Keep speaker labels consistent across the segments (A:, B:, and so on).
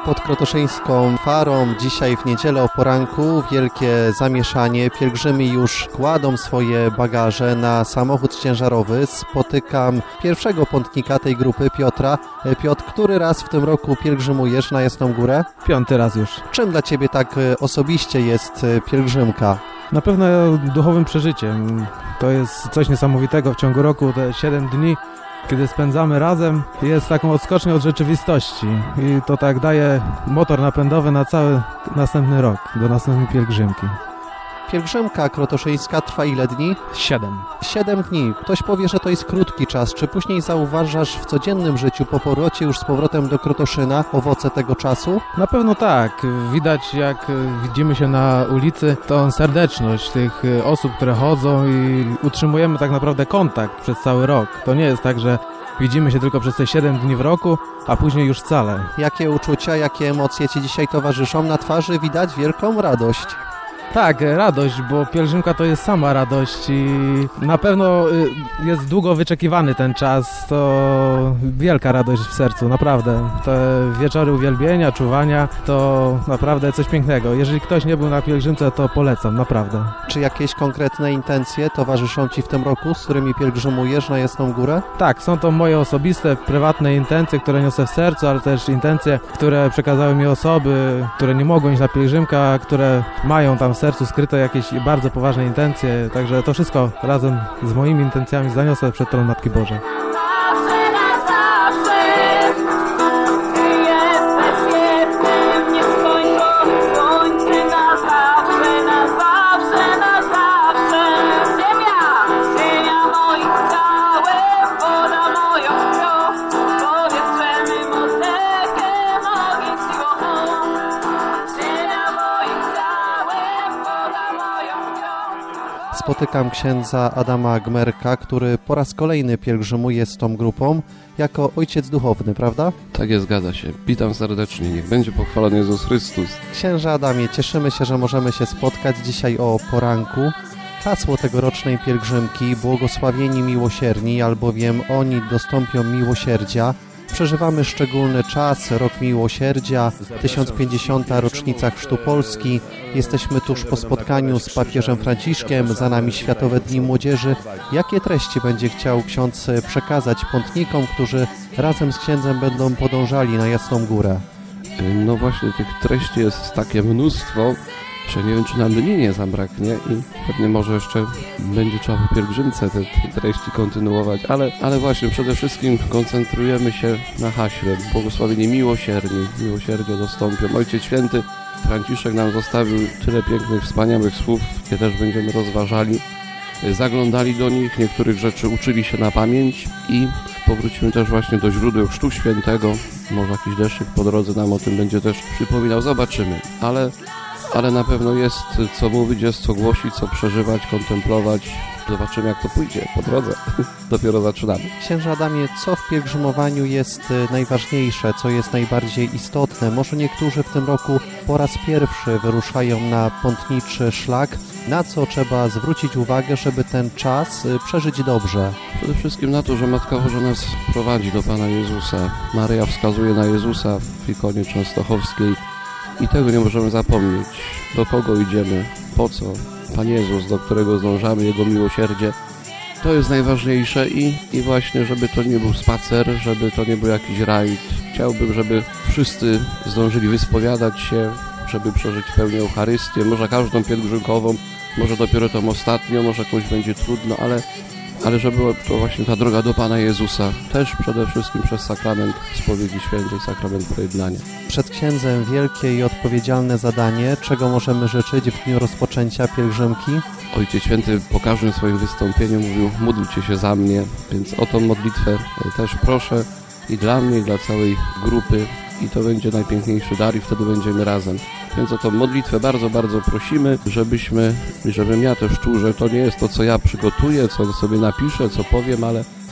A: pod krotoszyńską farą. Dzisiaj w niedzielę o poranku wielkie zamieszanie. Pielgrzymi już kładą swoje bagaże na samochód ciężarowy. Spotykam pierwszego pątnika tej grupy, Piotra. Piotr, który raz w tym roku pielgrzymujesz na Jasną Górę?
B: 5. raz już.
A: Czym dla Ciebie tak osobiście jest pielgrzymka?
B: Na pewno duchowym przeżyciem. To jest coś niesamowitego w ciągu roku. Te 7 dni, kiedy spędzamy razem, jest taką odskocznią od rzeczywistości. I to tak daje motor napędowy na cały następny rok, do następnej pielgrzymki.
A: Pielgrzymka krotoszyńska trwa ile dni?
B: 7.
A: 7 dni. Ktoś powie, że to jest krótki czas. Czy później zauważasz w codziennym życiu po powrocie już z powrotem do Krotoszyna owoce tego czasu?
B: Na pewno tak. Widać, jak widzimy się na ulicy, tą serdeczność tych osób, które chodzą i utrzymujemy tak naprawdę kontakt przez cały rok. To nie jest tak, że widzimy się tylko przez te 7 dni w roku, a później już wcale.
A: Jakie uczucia, jakie emocje Ci dzisiaj towarzyszą? Na twarzy widać wielką radość.
B: Tak, radość, bo pielgrzymka to jest sama radość i na pewno jest długo wyczekiwany ten czas. To wielka radość w sercu, naprawdę. Te wieczory uwielbienia, czuwania to naprawdę coś pięknego. Jeżeli ktoś nie był na pielgrzymce, to polecam, naprawdę.
A: Czy jakieś konkretne intencje towarzyszą Ci w tym roku, z którymi pielgrzymujesz na Jasną Górę?
B: Tak, są to moje osobiste, prywatne intencje, które niosę w sercu, ale też intencje, które przekazały mi osoby, które nie mogą iść na pielgrzymkę, a które mają tam w sercu skryte jakieś bardzo poważne intencje, także to wszystko razem z moimi intencjami zaniosę przed tron Matki Bożej.
A: Spotykam księdza Adama Gmerka, który po raz kolejny pielgrzymuje z tą grupą jako ojciec duchowny, prawda?
C: Tak jest, zgadza się. Witam serdecznie. Niech będzie pochwalony Jezus Chrystus.
A: Księże Adamie, cieszymy się, że możemy się spotkać dzisiaj o poranku. Hasło tegorocznej pielgrzymki: błogosławieni miłosierni, albowiem oni dostąpią miłosierdzia. Przeżywamy szczególny czas, rok miłosierdzia, 1050. rocznica Chrztu Polski. Jesteśmy tuż po spotkaniu z papieżem Franciszkiem, za nami Światowe Dni Młodzieży. Jakie treści będzie chciał ksiądz przekazać pątnikom, którzy razem z księdzem będą podążali na Jasną Górę?
C: No właśnie, tych treści jest takie mnóstwo, że nie wiem, czy nam dni nie zabraknie i pewnie może jeszcze będzie trzeba po pielgrzymce te treści kontynuować, ale właśnie przede wszystkim koncentrujemy się na haśle: błogosławieni miłosierni, miłosierdzie dostąpią. Ojciec Święty Franciszek nam zostawił tyle pięknych, wspaniałych słów, które też będziemy rozważali, zaglądali do nich, niektórych rzeczy uczyli się na pamięć i powrócimy też właśnie do źródeł Chrztu Świętego. Może jakiś deszczyk po drodze nam o tym będzie też przypominał, zobaczymy, ale na pewno jest co mówić, jest co głosić, co przeżywać, kontemplować. Zobaczymy, jak to pójdzie po drodze. Dopiero zaczynamy.
A: Księże Adamie, co w pielgrzymowaniu jest najważniejsze, co jest najbardziej istotne? Może niektórzy w tym roku po raz pierwszy wyruszają na pątniczy szlak. Na co trzeba zwrócić uwagę, żeby ten czas przeżyć dobrze?
C: Przede wszystkim na to, że Matka Boża nas prowadzi do Pana Jezusa. Maryja wskazuje na Jezusa w ikonie częstochowskiej. I tego nie możemy zapomnieć. Do kogo idziemy? Po co? Pan Jezus, do którego zdążamy, Jego miłosierdzie. To jest najważniejsze i właśnie, żeby to nie był spacer, żeby to nie był jakiś rajd. Chciałbym, żeby wszyscy zdążyli wyspowiadać się, żeby przeżyć pełnię Eucharystię, może każdą pielgrzymkową, może dopiero tą ostatnią, może jakąś będzie trudno, ale żeby była to właśnie ta droga do Pana Jezusa, też przede wszystkim przez sakrament spowiedzi świętej, sakrament pojednania.
A: Przed księdzem wielkie i odpowiedzialne zadanie. Czego możemy życzyć w dniu rozpoczęcia pielgrzymki?
C: Ojciec Święty po każdym swoim wystąpieniu mówił: módlcie się za mnie, więc o tą modlitwę też proszę i dla mnie, i dla całej grupy, i to będzie najpiękniejszy dar i wtedy będziemy razem. Więc o tą modlitwę bardzo, bardzo prosimy, żebym ja też czuł, że to nie jest to, co ja przygotuję, co sobie napiszę, co powiem, ale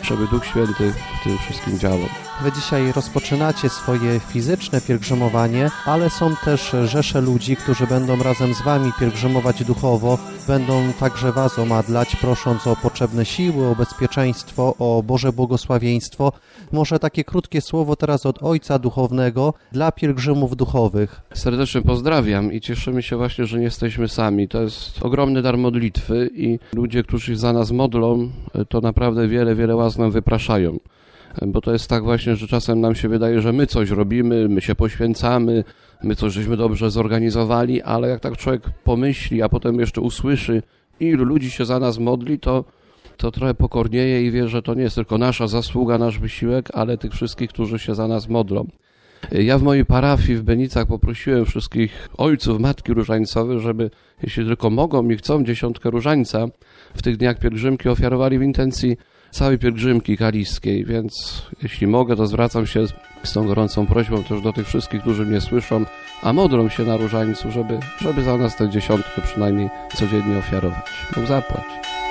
C: żeby Duch Święty w tym wszystkim działał.
A: Wy dzisiaj rozpoczynacie swoje fizyczne pielgrzymowanie, ale są też rzesze ludzi, którzy będą razem z wami pielgrzymować duchowo, będą także was omadlać, prosząc o potrzebne siły, o bezpieczeństwo, o Boże błogosławieństwo. Może takie krótkie słowo teraz od Ojca Duchownego dla pielgrzymów duchowych.
C: Serdecznie pozdrawiam i cieszymy się właśnie, że nie jesteśmy sami. To jest ogromny dar modlitwy i ludzie, którzy się za nas modlą, to naprawdę wiele łaz nam wypraszają. Bo to jest tak właśnie, że czasem nam się wydaje, że my coś robimy, my się poświęcamy, my coś żeśmy dobrze zorganizowali, ale jak tak człowiek pomyśli, a potem jeszcze usłyszy, ilu ludzi się za nas modli, to trochę pokornieje i wie, że to nie jest tylko nasza zasługa, nasz wysiłek, ale tych wszystkich, którzy się za nas modlą. Ja w mojej parafii w Benicach poprosiłem wszystkich ojców, matki różańcowe, żeby, jeśli tylko mogą i chcą, 10 różańca w tych dniach pielgrzymki ofiarowali w intencji całej pielgrzymki kaliskiej, więc jeśli mogę, to zwracam się z tą gorącą prośbą też do tych wszystkich, którzy mnie słyszą, a modlą się na różańcu, żeby za nas tę 10 przynajmniej codziennie ofiarować. Bóg zapłać.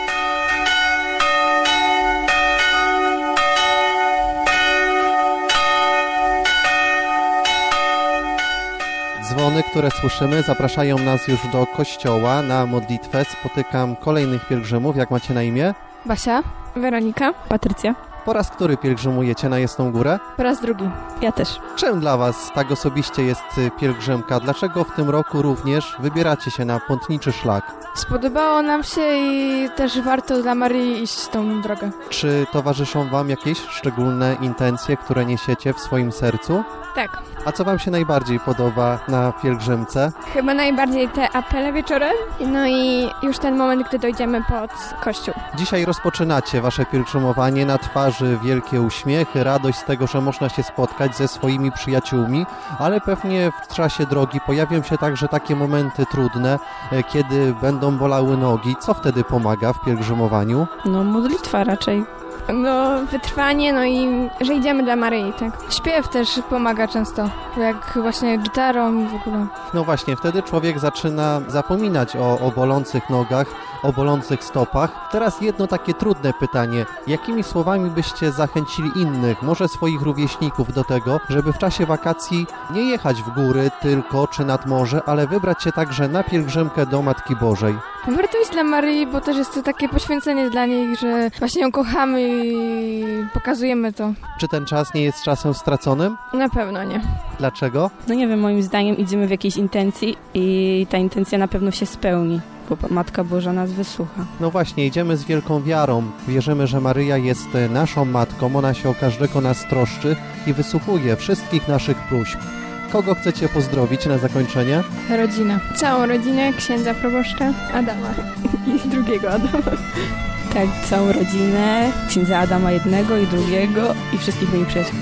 A: Dzwony, które słyszymy, zapraszają nas już do kościoła na modlitwę. Spotykam kolejnych pielgrzymów. Jak macie na imię?
D: Basia, Weronika, Patrycja.
A: Po raz który pielgrzymujecie na Jasną Górę?
D: Po raz drugi. Ja też.
A: Czym dla was tak osobiście jest pielgrzymka? Dlaczego w tym roku również wybieracie się na pątniczy szlak?
D: Spodobało nam się i też warto dla Maryi iść tą drogę.
A: Czy towarzyszą wam jakieś szczególne intencje, które niesiecie w swoim sercu?
D: Tak.
A: A co wam się najbardziej podoba na pielgrzymce?
D: Chyba najbardziej te apele wieczorem, no i już ten moment, gdy dojdziemy pod kościół.
A: Dzisiaj rozpoczynacie wasze pielgrzymowanie, na twarzy wielkie uśmiechy, radość z tego, że można się spotkać ze swoimi przyjaciółmi, ale pewnie w czasie drogi pojawią się także takie momenty trudne, kiedy będą bolały nogi. Co wtedy pomaga w pielgrzymowaniu?
E: No, modlitwa raczej.
D: No, wytrwanie, no i że idziemy dla Maryi, tak. Śpiew też pomaga często, jak właśnie gitarą w ogóle.
A: No właśnie, wtedy człowiek zaczyna zapominać o bolących nogach, o bolących stopach. Teraz jedno takie trudne pytanie. Jakimi słowami byście zachęcili innych, może swoich rówieśników do tego, żeby w czasie wakacji nie jechać w góry tylko czy nad morze, ale wybrać się także na pielgrzymkę do Matki Bożej?
D: Warto iść dla Maryi, bo też jest to takie poświęcenie dla niej, że właśnie ją kochamy i pokazujemy to.
A: Czy ten czas nie jest czasem straconym?
D: Na pewno nie.
A: Dlaczego?
E: No nie wiem, moim zdaniem idziemy w jakiejś intencji i ta intencja na pewno się spełni, bo Matka Boża nas wysłucha.
A: No właśnie, idziemy z wielką wiarą. Wierzymy, że Maryja jest naszą Matką, ona się o każdego nas troszczy i wysłuchuje wszystkich naszych próśb. Kogo chcecie pozdrowić na zakończenie?
D: Rodzina. Całą rodzinę księdza proboszcza Adama i drugiego Adama.
E: Tak, całą rodzinę, księdza Adama jednego i drugiego i wszystkich moich przyjaciół.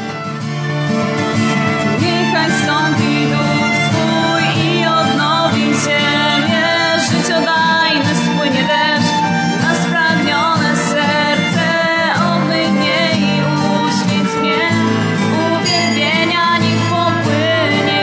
F: Niechaj stąpi duch Twój i odnowi ziemię, życiodajny spłynie deszcz na spragnione serce, obmynie i uśmiech zmień, uwielbienia niech popłynie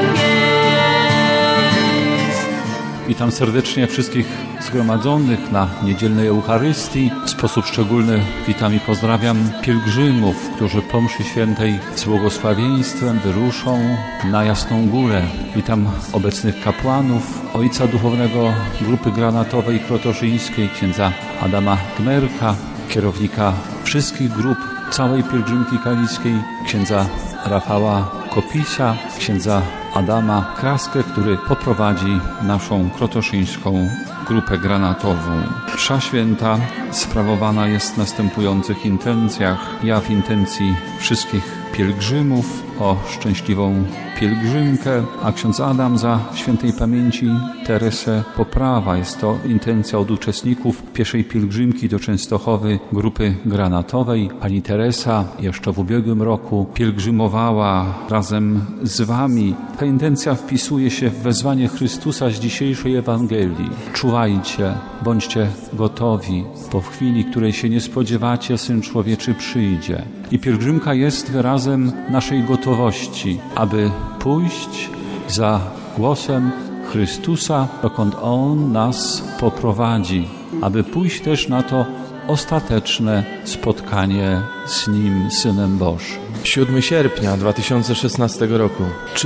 F: pieśń.
G: Witam serdecznie wszystkich zgromadzonych na niedzielnej Eucharystii. W sposób szczególny witam i pozdrawiam pielgrzymów, którzy po mszy świętej z błogosławieństwem wyruszą na Jasną Górę. Witam obecnych kapłanów, ojca duchownego grupy granatowej krotoszyńskiej, księdza Adama Gmerka, kierownika wszystkich grup całej pielgrzymki kaliskiej, księdza Rafała Kopisia, księdza Adama Kraskę, który poprowadzi naszą krotoszyńską grupę granatową. Msza święta sprawowana jest w następujących intencjach. Ja w intencji wszystkich pielgrzymów o szczęśliwą pielgrzymkę, a ksiądz Adam za świętej pamięci Teresę Poprawa. Jest to intencja od uczestników pierwszej pielgrzymki do Częstochowy grupy granatowej. Pani Teresa jeszcze w ubiegłym roku pielgrzymowała razem z wami. Ta intencja wpisuje się w wezwanie Chrystusa z dzisiejszej Ewangelii. Czuwajcie, bądźcie gotowi, bo w chwili, której się nie spodziewacie, Syn Człowieczy przyjdzie. I pielgrzymka jest wyrazem naszej gotowości, aby pójść za głosem Chrystusa, dokąd On nas poprowadzi, aby pójść też na to ostateczne spotkanie z Nim, Synem Bożym.
H: 7 sierpnia 2016 roku,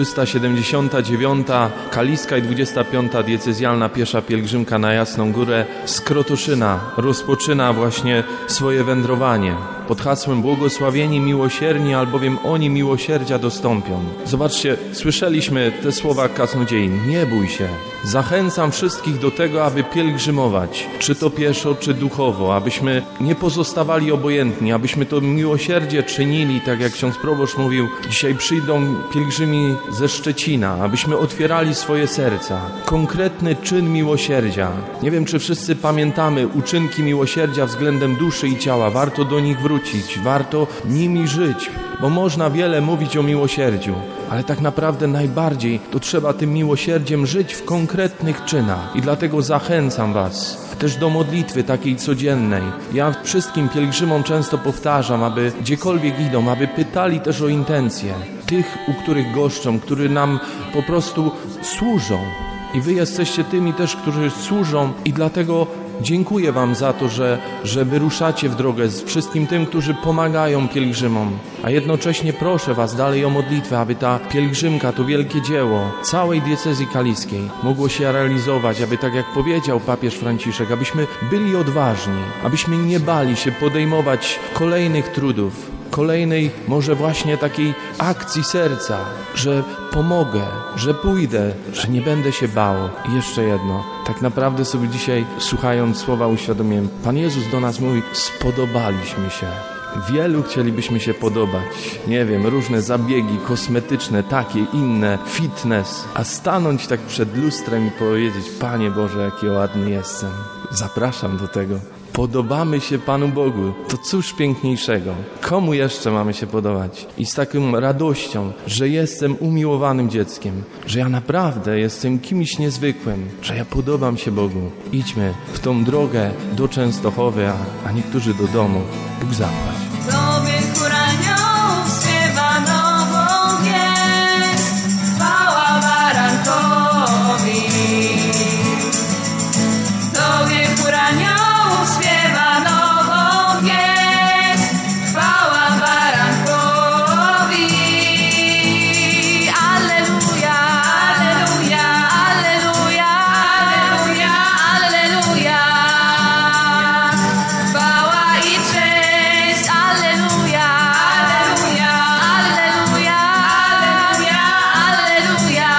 H: 379. Kaliska i 25. diecezjalna piesza pielgrzymka na Jasną Górę z Krotoszyna rozpoczyna właśnie swoje wędrowanie pod hasłem błogosławieni miłosierni, albowiem oni miłosierdzia dostąpią. Zobaczcie, słyszeliśmy te słowa kaznodziei. Nie bój się. Zachęcam wszystkich do tego, aby pielgrzymować, czy to pieszo, czy duchowo, abyśmy nie pozostawali obojętni, abyśmy to miłosierdzie czynili, tak jak ksiądz proboszcz mówił. Dzisiaj przyjdą pielgrzymi ze Szczecina, abyśmy otwierali swoje serca. Konkretny czyn miłosierdzia. Nie wiem, czy wszyscy pamiętamy uczynki miłosierdzia względem duszy i ciała. Warto do nich wrócić, warto nimi żyć, bo można wiele mówić o miłosierdziu, ale tak naprawdę najbardziej to trzeba tym miłosierdziem żyć w konkretnych czynach. I dlatego zachęcam Was też do modlitwy takiej codziennej. Ja wszystkim pielgrzymom często powtarzam, aby gdziekolwiek idą, aby pytali też o intencje tych, u których goszczą, którzy nam po prostu służą. I Wy jesteście tymi też, którzy służą i dlatego dziękuję Wam za to, że wyruszacie w drogę z wszystkim tym, którzy pomagają pielgrzymom. A jednocześnie proszę Was dalej o modlitwę, aby ta pielgrzymka, to wielkie dzieło całej diecezji kaliskiej mogło się realizować, aby tak jak powiedział papież Franciszek, abyśmy byli odważni, abyśmy nie bali się podejmować kolejnych trudów, kolejnej może właśnie takiej akcji serca, że pomogę, że pójdę, że nie będę się bał. I jeszcze jedno, tak naprawdę sobie dzisiaj słuchając słowa uświadomiłem, Pan Jezus do nas mówi, spodobaliśmy się. Wielu chcielibyśmy się podobać, nie wiem, różne zabiegi kosmetyczne, takie, inne, fitness, a stanąć tak przed lustrem i powiedzieć, Panie Boże, jaki ładny jestem. Zapraszam do tego. Podobamy się Panu Bogu. To cóż piękniejszego. Komu jeszcze mamy się podobać? I z taką radością, że jestem umiłowanym dzieckiem, że ja naprawdę jestem kimś niezwykłym, że ja podobam się Bogu. Idźmy w tą drogę do Częstochowy, a niektórzy do domów. Bóg zapłać.
F: Tobie chór aniołów śpiewa nową wieść, chwała barankowi. Tobie chór aniołów śpiewa nową wieść, chwała barankowi. Alleluja, alleluja, alleluja, alleluja, alleluja. Chwała i cześć, alleluja, alleluja, alleluja, alleluja, alleluja.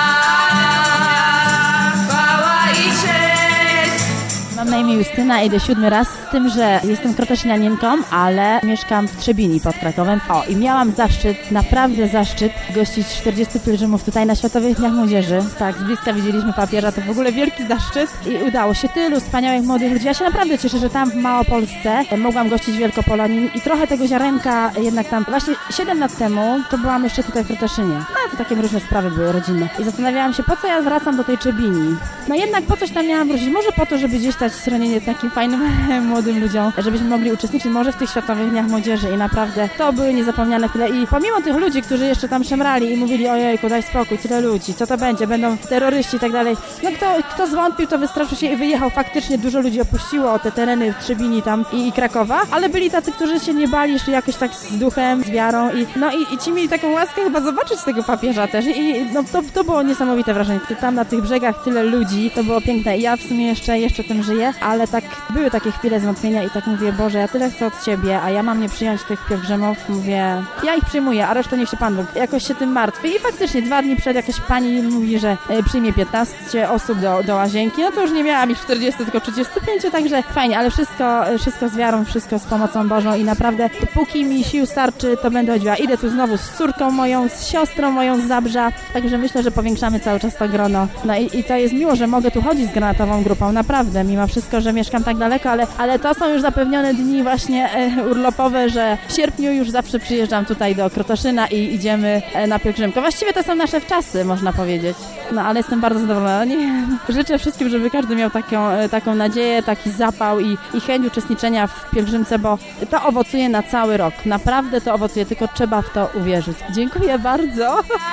F: Chwała i cześć.
I: Mam na imię Justyna, idę 7. raz, z tym, że jestem krotoszynianką, ale mieszkam w Trzebini pod Krakowem. I miałam zaszczyt, naprawdę zaszczyt, gościć 40 pielgrzymów tutaj na Światowych Dniach Młodzieży. Tak, z bliska widzieliśmy papieża, to w ogóle wielki zaszczyt i udało się tylu wspaniałych młodych ludzi. Ja się naprawdę cieszę, że tam w Małopolsce mogłam gościć Wielkopolanin i trochę tego ziarenka jednak tam. Właśnie 7 lat temu to byłam jeszcze tutaj w Krotoszynie. No to takie różne sprawy były rodzinne. I zastanawiałam się, po co ja wracam do tej Trzebini. No jednak po coś tam miałam wrócić. Może po to, żeby gdzieś dać schronienie takim fajnym młodym ludziom, żebyśmy mogli uczestniczyć może w tych Światowych Dniach Młodzieży i naprawdę to były niezapomniane chwile. I pomimo tych ludzi, którzy jeszcze tam szemrali i mówili, ojejku, daj spokój, tyle ludzi, co to będzie, będą terroryści i tak dalej. No kto zwątpił, to wystraszył się i wyjechał. Faktycznie dużo ludzi opuściło te tereny w Trzebini tam i Krakowa, ale byli tacy, którzy się nie bali, szli jakoś tak z duchem, z wiarą i ci mieli taką łaskę chyba zobaczyć tego papieża też i no to było niesamowite wrażenie. Tam na tych brzegach tyle ludzi, to było piękne i ja w sumie jeszcze tym żyję, ale tak były takie chwile zwątpienia i tak mówię, Boże, ja tyle chcę od Ciebie, a ja mam nie przyjąć tych pielgrzymów, mówię, ja ich przyjmuję, a resztę niech się Pan Bóg. Jakoś się tym martwię i faktycznie 2 dni przed jakaś pani mówi, że przyjmie 15 osób do łazienki, no to już nie miałam ich 40, tylko 35, także fajnie, ale wszystko z wiarą, wszystko z pomocą Bożą i naprawdę póki mi sił starczy, to będę chodziła. Idę tu znowu z córką moją, z siostrą moją z Zabrza, także myślę, że powiększamy cały czas to grono. No i to jest miło, że mogę tu chodzić z granatową grupą, naprawdę, mimo wszystko, że mieszkam tak daleko, ale to są już zapewnione dni właśnie urlopowe, że w sierpniu już zawsze przyjeżdżam tutaj do Krotoszyna i idziemy na pielgrzymkę. Właściwie to są nasze wczasy, można powiedzieć. No ale jestem bardzo zadowolona. Życzę wszystkim, żeby każdy miał taką nadzieję, taki zapał i chęć uczestniczenia w pielgrzymce, bo to owocuje na cały rok. Naprawdę to owocuje, tylko trzeba w to uwierzyć. Dziękuję bardzo.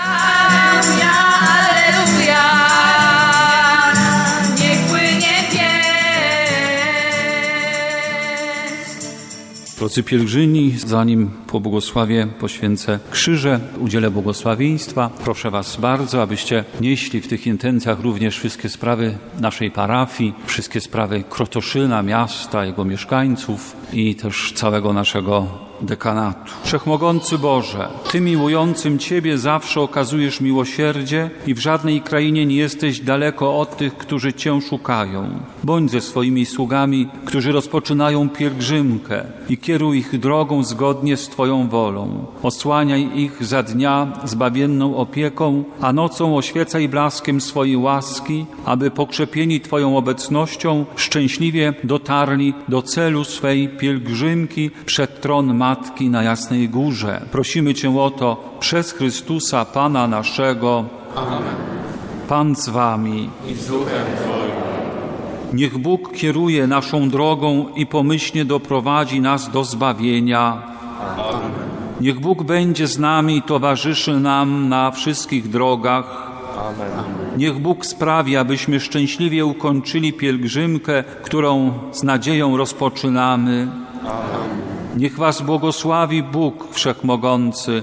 F: Alleluja, alleluja. Niech płynie pieśń.
G: Drodzy pielgrzymi, zanim pobłogosławię, poświęcę krzyże, udzielę błogosławieństwa, proszę Was bardzo, abyście nieśli w tych intencjach również wszystkie sprawy naszej parafii, wszystkie sprawy Krotoszyna, miasta, jego mieszkańców i też całego naszego dekanatu. Wszechmogący Boże, Ty miłującym Ciebie zawsze okazujesz miłosierdzie i w żadnej krainie nie jesteś daleko od tych, którzy Cię szukają. Bądź ze swoimi sługami, którzy rozpoczynają pielgrzymkę i kieruj ich drogą zgodnie z Twoją wolą. Osłaniaj ich za dnia zbawienną opieką, a nocą oświecaj blaskiem swojej łaski, aby pokrzepieni Twoją obecnością szczęśliwie dotarli do celu swej pielgrzymki przed tron Matki na Jasnej Górze. Prosimy Cię o to przez Chrystusa, Pana naszego. Amen. Pan z Wami i z duchem Twoim. Niech Bóg kieruje naszą drogą i pomyślnie doprowadzi nas do zbawienia. Amen. Niech Bóg będzie z nami i towarzyszy nam na wszystkich drogach. Amen. Niech Bóg sprawi, abyśmy szczęśliwie ukończyli pielgrzymkę, którą z nadzieją rozpoczynamy. Amen. Niech Was błogosławi Bóg Wszechmogący,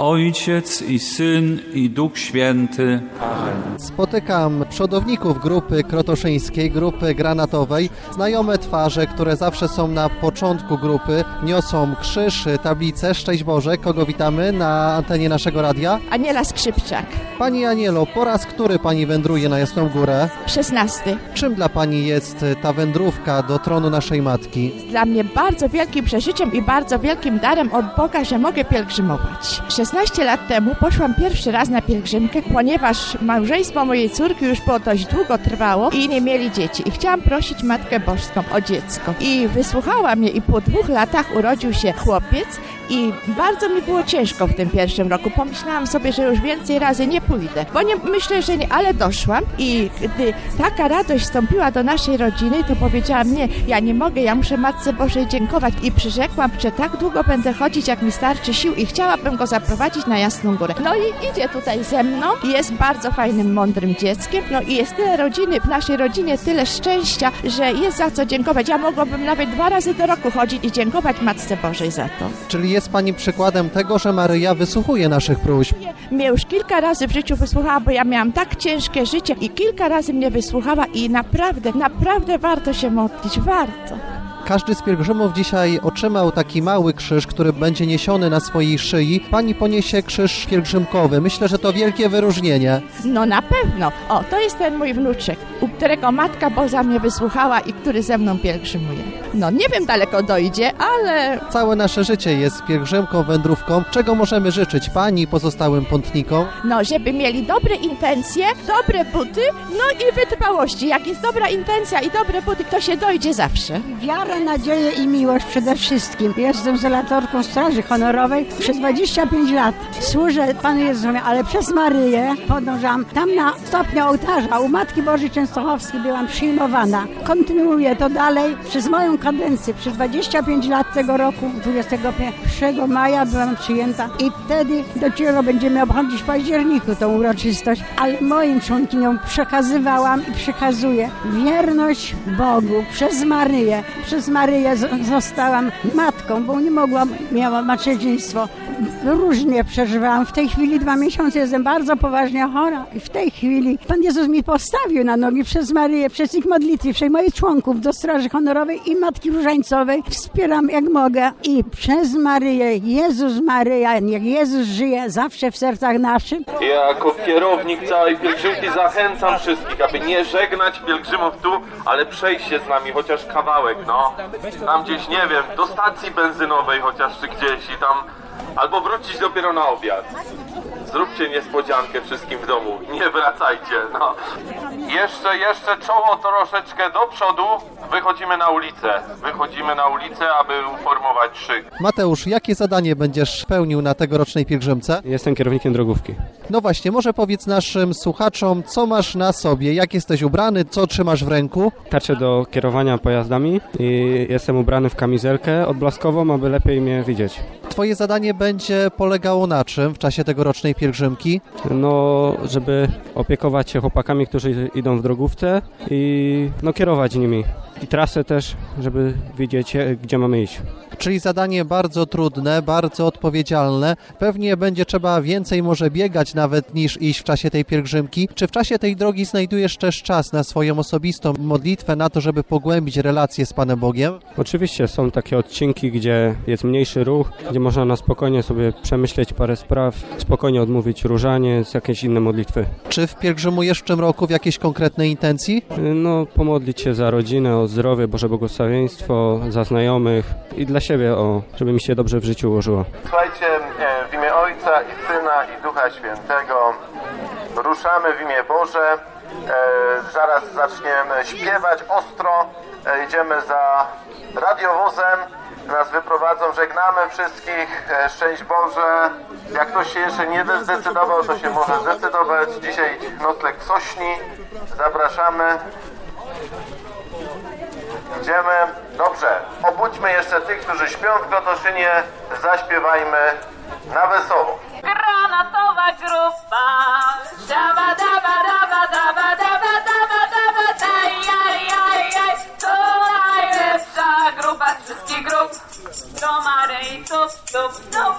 G: Ojciec i Syn i Duch Święty.
A: Amen. Spotykam przodowników grupy krotoszyńskiej, grupy granatowej, znajome twarze, które zawsze są na początku grupy, niosą krzyż, tablicę. Szczęść Boże, kogo witamy na antenie naszego radia?
J: Aniela Skrzypczak.
A: Pani Anielo, po raz który Pani wędruje na Jasną Górę?
J: 16.
A: Czym dla Pani jest ta wędrówka do tronu naszej Matki?
J: Dla mnie bardzo wielkim przeżyciem i bardzo wielkim darem od Boga, że mogę pielgrzymować. 16 lat temu poszłam pierwszy raz na pielgrzymkę, ponieważ małżeństwo mojej córki już było dość długo trwało i nie mieli dzieci. I chciałam prosić Matkę Bożską o dziecko. I wysłuchała mnie i po 2 latach urodził się chłopiec i bardzo mi było ciężko w tym pierwszym roku. Pomyślałam sobie, że już więcej razy nie pójdę, bo nie, myślę, że nie, ale doszłam i gdy taka radość wstąpiła do naszej rodziny, to powiedziałam, nie, ja nie mogę, ja muszę Matce Bożej dziękować i przyrzekłam, że tak długo będę chodzić, jak mi starczy sił i chciałabym go zaprowadzić na Jasną Górę. No i idzie tutaj ze mną i jest bardzo fajnym, mądrym dzieckiem, no i jest tyle rodziny, w naszej rodzinie tyle szczęścia, że jest za co dziękować. Ja mogłabym nawet 2 razy do roku chodzić i dziękować Matce Bożej za to.
A: Czyli jest Pani przykładem tego, że Maryja wysłuchuje naszych próśb.
J: Mnie już kilka razy w życiu wysłuchała, bo ja miałam tak ciężkie życie i kilka razy mnie wysłuchała i naprawdę warto się modlić, warto.
A: Każdy z pielgrzymów dzisiaj otrzymał taki mały krzyż, który będzie niesiony na swojej szyi. Pani poniesie krzyż pielgrzymkowy. Myślę, że to wielkie wyróżnienie.
J: No na pewno. O, to jest ten mój wnuczek, u którego Matka Boża mnie wysłuchała i który ze mną pielgrzymuje. No nie wiem, daleko dojdzie, ale...
A: Całe nasze życie jest pielgrzymką, wędrówką. Czego możemy życzyć Pani i pozostałym pątnikom?
J: No, żeby mieli dobre intencje, dobre buty, no i wytrwałości. Jak jest dobra intencja i dobre buty, to się dojdzie zawsze.
K: Wiarę, nadzieję i miłość przede wszystkim. Jestem zelatorką Straży Honorowej przez 25 lat. Służę Panu Jezusowi, ale przez Maryję podążam tam na stopniu ołtarza. U Matki Bożej Częstochowskiej byłam przyjmowana. Kontynuuję to dalej przez moją kadencję. Przez 25 lat tego roku, 21 maja byłam przyjęta i wtedy dopiero będziemy obchodzić w październiku tą uroczystość, ale moim członkiniom przekazywałam i przekazuję wierność Bogu przez Maryję. Przez Maryję zostałam matką, bo nie mogłam, miałam macierzyństwo. Różnie przeżywałam. W tej chwili 2 miesiące jestem bardzo poważnie chora i w tej chwili Pan Jezus mi postawił na nogi przez Maryję, przez ich modlitwy, przez moich członków do Straży Honorowej i Matki Różańcowej. Wspieram jak mogę i przez Maryję, Jezus Maryja, niech Jezus żyje zawsze w sercach naszych.
H: Ja jako kierownik całej pielgrzymki zachęcam wszystkich, aby nie żegnać pielgrzymów tu, ale przejść się z nami chociaż kawałek, no. Tam gdzieś, nie wiem, do stacji benzynowej chociaż czy gdzieś i tam... Albo wrócić dopiero na obiad. Zróbcie niespodziankę wszystkim w domu. Nie wracajcie, no. Jeszcze czoło troszeczkę do przodu. Wychodzimy na ulicę, aby uformować szyk.
A: Mateusz, jakie zadanie będziesz pełnił na tegorocznej pielgrzymce?
L: Jestem kierownikiem drogówki.
A: No właśnie, może powiedz naszym słuchaczom, co masz na sobie, jak jesteś ubrany, co trzymasz w ręku?
L: Tarczę do kierowania pojazdami i jestem ubrany w kamizelkę odblaskową, aby lepiej mnie widzieć.
A: Twoje zadanie będzie polegało na czym w czasie tegorocznej pielgrzymki?
L: No, żeby opiekować się chłopakami, którzy idą w drogówce i kierować nimi. i trasę też, żeby wiedzieć, gdzie mamy iść.
A: Czyli zadanie bardzo trudne, bardzo odpowiedzialne. Pewnie będzie trzeba więcej może biegać nawet niż iść w czasie tej pielgrzymki. Czy w czasie tej drogi znajdujesz też czas na swoją osobistą modlitwę, na to, żeby pogłębić relacje z Panem Bogiem?
L: Oczywiście są takie odcinki, gdzie jest mniejszy ruch, gdzie można na spokojnie sobie przemyśleć parę spraw, spokojnie odmówić różaniec, jakieś inne modlitwy.
A: Czy pielgrzymujesz w tym roku w jakiejś konkretnej intencji?
L: No, pomodlić się za rodzinę, o zdrowie, Boże błogosławieństwo, za znajomych i dla siebie, żeby mi się dobrze w życiu ułożyło.
M: Słuchajcie, w imię Ojca i Syna i Ducha Świętego ruszamy w imię Boże. Zaraz zaczniemy śpiewać ostro. Idziemy za radiowozem. Nas wyprowadzą, żegnamy wszystkich. Szczęść Boże. Jak ktoś się jeszcze nie zdecydował, to się może zdecydować. Dzisiaj nocleg w Sośni. Zapraszamy. Idziemy. Dobrze. Obudźmy jeszcze tych, którzy śpią w Krotoszynie. Zaśpiewajmy na wesoło.
F: Granatowa grupa, daba daba daba daba daba daba daba daj, jaj, jaj, jaj. To najlepsza grupa z wszystkich grup. Do Maryi tup, tup, tup.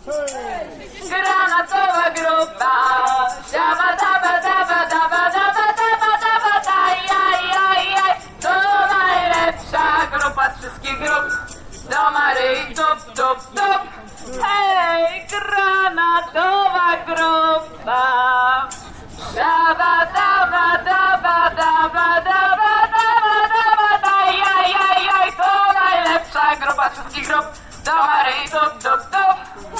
F: Granatowa grupa, daba daba daba daba daba daba daba daj, jaj, jaj, jaj. To najlepsza grupa z wszystkich grup. Do Maryi tup, tup, tup. Hej, granatowa grupa, daba, daba, daba, daba, daba, daba, daba, daj, jaj, jaj, jaj, to najlepsza grupa wszystkich grup, do Maryi, tup, tup, tup.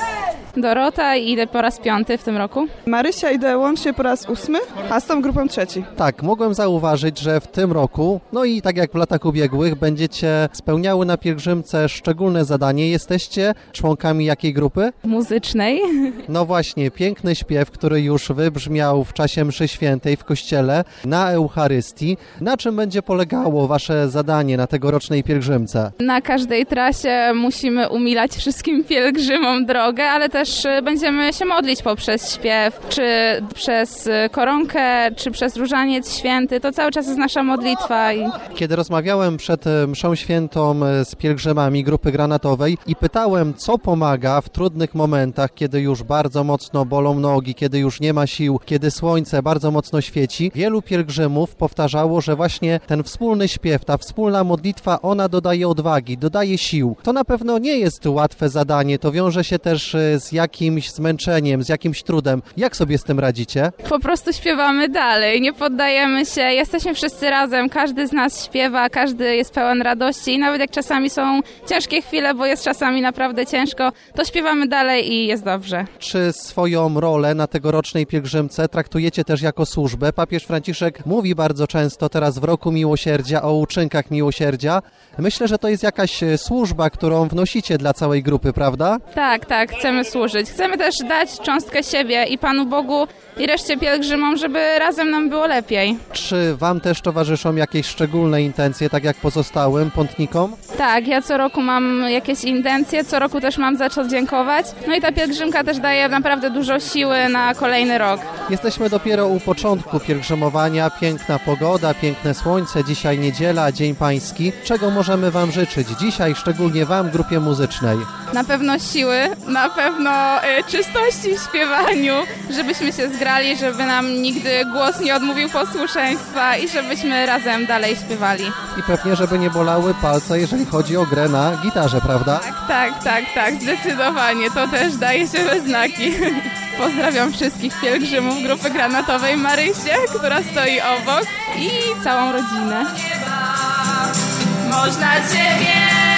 N: Dorota i idę po raz 5 w tym roku.
O: Marysia idę łącznie po raz 8, a z tą grupą 3.
A: Tak, mogłem zauważyć, że w tym roku, no i tak jak w latach ubiegłych, będziecie spełniały na pielgrzymce szczególne zadanie. Jesteście członkami jakiej grupy?
N: Muzycznej.
A: No właśnie, piękny śpiew, który już wybrzmiał w czasie mszy świętej w kościele na Eucharystii. Na czym będzie polegało wasze zadanie na tegorocznej pielgrzymce?
N: Na każdej trasie musimy umilać wszystkim pielgrzymom drogę, ale też będziemy się modlić poprzez śpiew, czy przez koronkę, czy przez różaniec święty. To cały czas jest nasza modlitwa.
A: Kiedy rozmawiałem przed mszą świętą z pielgrzymami grupy granatowej i pytałem, co pomaga w trudnych momentach, kiedy już bardzo mocno bolą nogi, kiedy już nie ma sił, kiedy słońce bardzo mocno świeci, wielu pielgrzymów powtarzało, że właśnie ten wspólny śpiew, ta wspólna modlitwa, ona dodaje odwagi, dodaje sił. To na pewno nie jest łatwe zadanie, to wiąże się też z jakimś zmęczeniem, z jakimś trudem. Jak sobie z tym radzicie?
N: Po prostu śpiewamy dalej, nie poddajemy się, jesteśmy wszyscy razem, każdy z nas śpiewa, każdy jest pełen radości i nawet jak czasami są ciężkie chwile, bo jest czasami naprawdę ciężko, to śpiewamy dalej i jest dobrze.
A: Czy swoją rolę na tegorocznej pielgrzymce traktujecie też jako służbę? Papież Franciszek mówi bardzo często teraz w Roku Miłosierdzia o uczynkach miłosierdzia. Myślę, że to jest jakaś służba, którą wnosicie dla całej grupy, prawda?
N: Tak, chcemy służyć. Chcemy też dać cząstkę siebie i Panu Bogu i reszcie pielgrzymom, żeby razem nam było lepiej.
A: Czy wam też towarzyszą jakieś szczególne intencje, tak jak pozostałym pątnikom?
N: Tak, ja co roku mam jakieś intencje, co roku też mam za co dziękować. No i ta pielgrzymka też daje naprawdę dużo siły na kolejny rok.
A: Jesteśmy dopiero u początku pielgrzymowania. Piękna pogoda, piękne słońce, dzisiaj niedziela, Dzień Pański. Czego możemy wam życzyć dzisiaj, szczególnie wam, grupie muzycznej?
N: Na pewno siły, na pewno czystości w śpiewaniu, żebyśmy się zgrali, żeby nam nigdy głos nie odmówił posłuszeństwa i żebyśmy razem dalej śpiewali.
A: I pewnie, żeby nie bolały palce, jeżeli chodzi o grę na gitarze, prawda?
N: Tak, zdecydowanie. To też daje się we znaki. Pozdrawiam wszystkich pielgrzymów grupy granatowej Marysię, która stoi obok i całą rodzinę.
F: Można Ciebie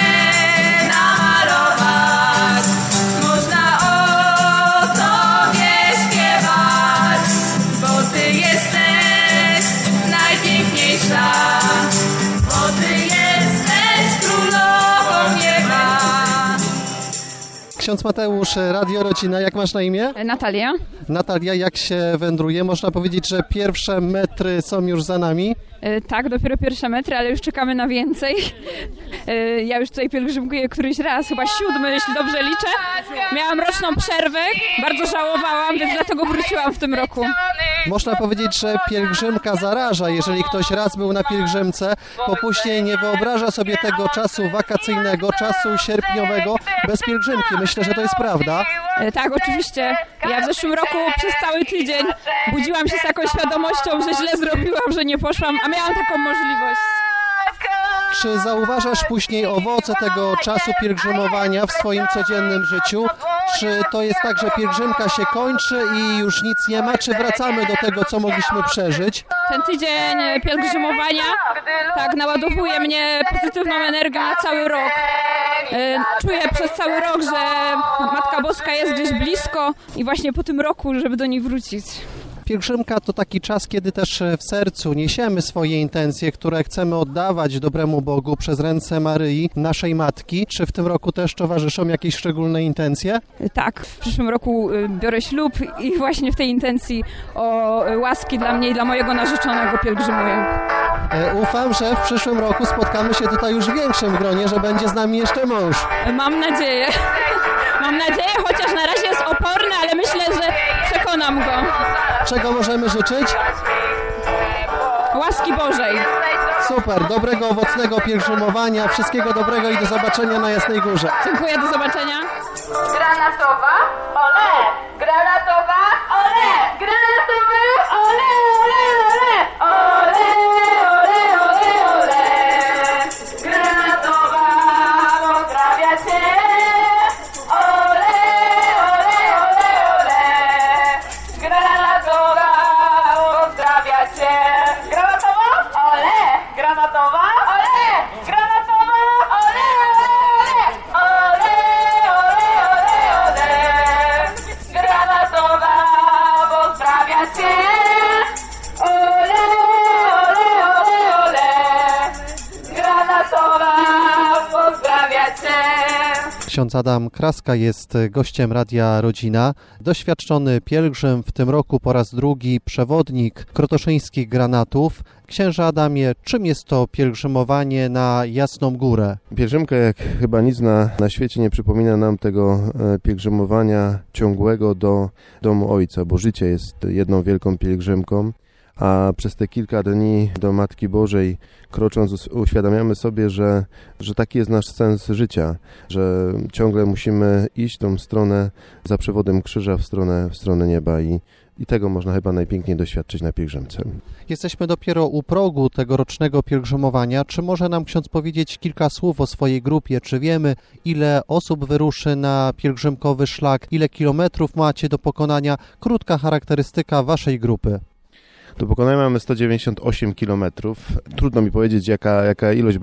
F: namalować, można o Tobie śpiewać, bo Ty jesteś najpiękniejsza, bo Ty jesteś królową nieba.
A: Ksiądz Mateusz, Radio Rodzina, jak masz na imię?
P: Natalia.
A: Natalia, jak się wędruje? Można powiedzieć, że pierwsze metry są już za nami?
P: Tak, dopiero pierwsze metry, ale już czekamy na więcej. Ja już tutaj pielgrzymkuję któryś raz, chyba 7, jeśli dobrze liczę. Miałam roczną przerwę, bardzo żałowałam, więc dlatego wróciłam w tym roku.
A: Można powiedzieć, że pielgrzymka zaraża. Jeżeli ktoś raz był na pielgrzymce, to później nie wyobraża sobie tego czasu wakacyjnego, czasu sierpniowego bez pielgrzymki. Myślę, że to jest prawda.
P: Tak, oczywiście. Ja w zeszłym roku przez cały tydzień budziłam się z taką świadomością, że źle zrobiłam, że nie poszłam, a miałam taką możliwość.
A: Czy zauważasz później owoce tego czasu pielgrzymowania w swoim codziennym życiu? Czy to jest tak, że pielgrzymka się kończy i już nic nie ma? Czy wracamy do tego, co mogliśmy przeżyć?
P: Ten tydzień pielgrzymowania tak naładowuje mnie pozytywną energią na cały rok. Czuję przez cały rok, że Matka Boska jest gdzieś blisko i właśnie po tym roku, żeby do niej wrócić.
A: Pielgrzymka to taki czas, kiedy też w sercu niesiemy swoje intencje, które chcemy oddawać dobremu Bogu przez ręce Maryi, naszej Matki. Czy w tym roku też towarzyszą jakieś szczególne intencje?
P: Tak, w przyszłym roku biorę ślub i właśnie w tej intencji o łaski dla mnie i dla mojego narzeczonego pielgrzymuję.
A: Ufam, że w przyszłym roku spotkamy się tutaj już w większym gronie, że będzie z nami jeszcze mąż.
P: Mam nadzieję. Mam nadzieję, chociaż na razie jest oporny, ale myślę, że przekonam go.
A: Czego możemy życzyć?
P: Łaski Bożej.
A: Super, dobrego, owocnego pielgrzymowania, wszystkiego dobrego i do zobaczenia na Jasnej Górze.
P: Dziękuję, do zobaczenia.
F: Granatowa, ole! Granatowa, ole! Granatowa, ole, ole, ole! Ole, ole, ole, ole! Granatowa, pozdrawia cię! Ole, ole, ole, ole! Granatowa, pozdrawia cię! Granatowa, ole! Granatowa, ole! Granatowa, ole, ole, ole! Granatowa pozdrawia cię. Ole, ole, ole, ole. Granatowa pozdrawia cię.
A: Ksiądz Adam Kraska jest gościem Radia Rodzina. Doświadczony pielgrzym, w tym roku po raz drugi przewodnik krotoszyńskich Granatów. Księże Adamie, czym jest to pielgrzymowanie na Jasną Górę?
M: Pielgrzymka jak chyba nic na świecie nie przypomina nam tego pielgrzymowania ciągłego do domu Ojca, bo życie jest jedną wielką pielgrzymką, a przez te kilka dni do Matki Bożej krocząc uświadamiamy sobie, że taki jest nasz sens życia, że ciągle musimy iść tą stronę za przewodem krzyża w stronę nieba i tego można chyba najpiękniej doświadczyć na pielgrzymce.
A: Jesteśmy dopiero u progu tegorocznego pielgrzymowania. Czy może nam ksiądz powiedzieć kilka słów o swojej grupie? Czy wiemy, ile osób wyruszy na pielgrzymkowy szlak? Ile kilometrów macie do pokonania? Krótka charakterystyka waszej grupy.
M: Do pokonania mamy 198 km. Trudno mi powiedzieć, jaka ilość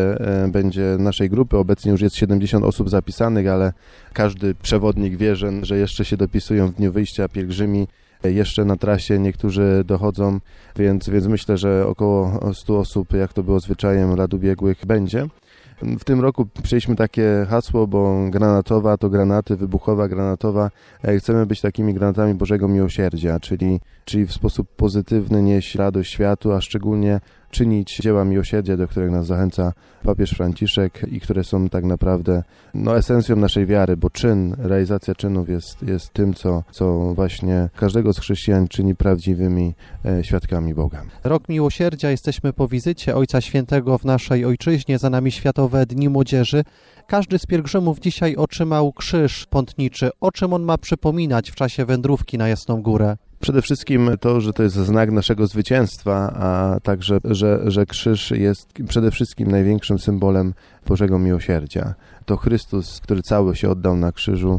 M: będzie naszej grupy. Obecnie już jest 70 osób zapisanych, ale każdy przewodnik wie, że jeszcze się dopisują w dniu wyjścia pielgrzymi. Jeszcze na trasie niektórzy dochodzą, więc myślę, że około 100 osób, jak to było zwyczajem lat ubiegłych, będzie. W tym roku przyjęliśmy takie hasło, bo granatowa to granaty, wybuchowa, granatowa. Chcemy być takimi granatami Bożego Miłosierdzia, czyli w sposób pozytywny nieść radość światu, a szczególnie czynić dzieła miłosierdzia, do których nas zachęca papież Franciszek i które są tak naprawdę esencją naszej wiary, bo realizacja czynów jest tym, co właśnie każdego z chrześcijan czyni prawdziwymi świadkami Boga.
A: Rok Miłosierdzia, jesteśmy po wizycie Ojca Świętego w naszej ojczyźnie, za nami Światowe Dni Młodzieży. Każdy z pielgrzymów dzisiaj otrzymał krzyż pątniczy. O czym on ma przypominać w czasie wędrówki na Jasną Górę?
M: Przede wszystkim to, że to jest znak naszego zwycięstwa, a także, że krzyż jest przede wszystkim największym symbolem Bożego Miłosierdzia. To Chrystus, który cały się oddał na krzyżu,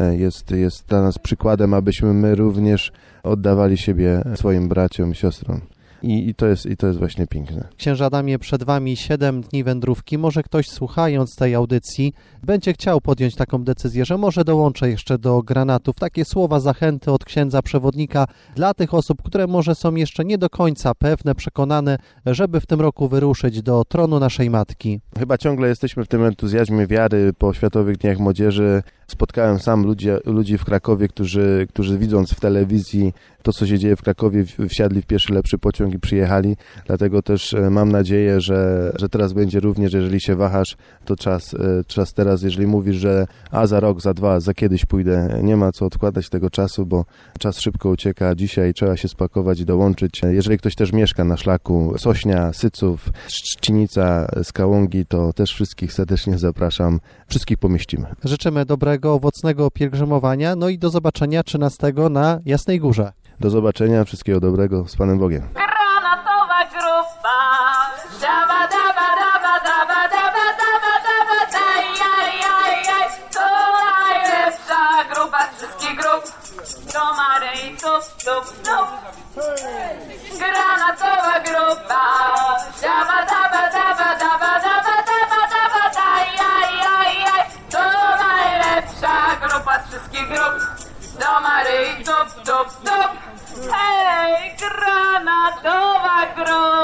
M: jest dla nas przykładem, abyśmy my również oddawali siebie swoim braciom i siostrom. I to jest właśnie piękne.
A: Księże Adamie, przed wami 7 dni wędrówki. Może ktoś, słuchając tej audycji, będzie chciał podjąć taką decyzję, że może dołączę jeszcze do granatów. Takie słowa zachęty od księdza przewodnika dla tych osób, które może są jeszcze nie do końca pewne, przekonane, żeby w tym roku wyruszyć do tronu naszej Matki.
M: Chyba ciągle jesteśmy w tym entuzjazmie wiary po Światowych Dniach Młodzieży. Spotkałem sam ludzi w Krakowie, którzy widząc w telewizji to, co się dzieje w Krakowie, wsiadli w pierwszy lepszy pociąg
Q: pielgrzymki przyjechali, dlatego też mam nadzieję, że teraz będzie również, jeżeli się wahasz, to czas teraz, jeżeli mówisz, że za rok, za 2, za kiedyś pójdę, nie ma co odkładać tego czasu, bo czas szybko ucieka, dzisiaj trzeba się spakować i dołączyć. Jeżeli ktoś też mieszka na szlaku Sośnia, Syców, Trzcinica, Skałągi, to też wszystkich serdecznie zapraszam, wszystkich pomieścimy.
A: Życzymy dobrego, owocnego pielgrzymowania, no i do zobaczenia 13 na Jasnej Górze.
Q: Do zobaczenia, wszystkiego dobrego, z Panem Bogiem.
F: Granatowa grupa, daba daba daba daba daba daba daba daj, jaj, jaj, jaj, to najlepsza grupa z wszystkich grup, do Maryi, tup, tup, tup. Granatowa grupa, daba daba daba daba daba daba daba daj, jaj, jaj, jaj, to najlepsza grupa z wszystkich grup, do Maryi, tup, tup, tup. Hej, granatowa grupa.